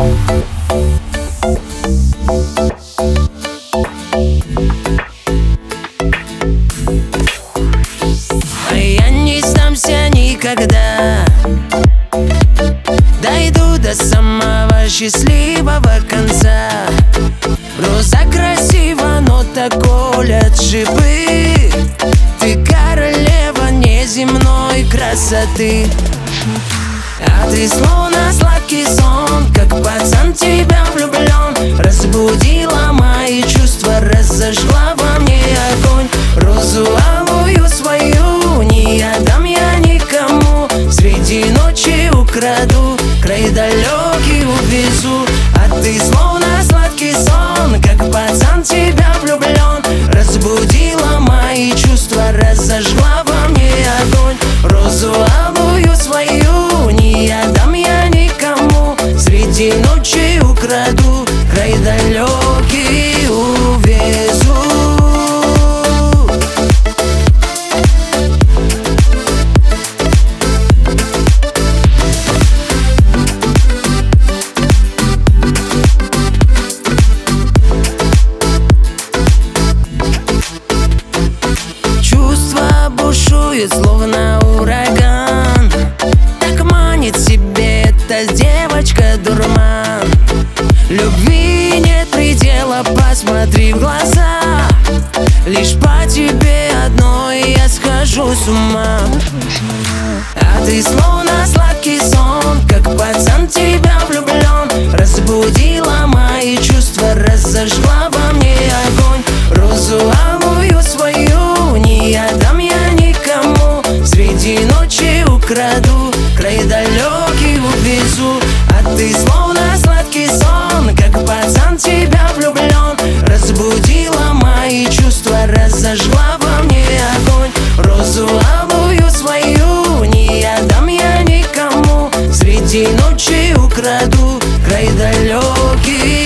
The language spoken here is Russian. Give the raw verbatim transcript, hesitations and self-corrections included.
А я не сдамся никогда, дойду до самого счастливого конца. Роза красива, но так колят шипы. Ты королева неземной красоты, а ты словно сладкий сон, как пацан в тебя влюблен. Разбудила мои чувства, разожгла во мне огонь. Розу алую свою не отдам я никому. Среди ночи украду, край далекий увезу. А ты словно сладкий сон, как пацан в тебя влюблен. Разбудила мои чувства, разожгла во мне огонь. Розу алую свою не отдам я никому. Среди ночи украду, край далекий увезу. Чувство бушует, словно ураган. Так манит себе эта девочка дурман. Любви нет предела, посмотри в глаза. Лишь по тебе одной я схожу с ума. А ты словно сладкий сон, как пацан в тебя влюблен. Разбудила мои чувства, разожгла во мне огонь. Розу алую свою не отдам я никому. Среди ночи украду, край далекий увезу. А ты словно сладкий сон, как пацан в тебя влюблен. Разбудила мои чувства, разожгла во мне огонь. Розу алую свою не отдам я никому. Среди ночи украду, край далекий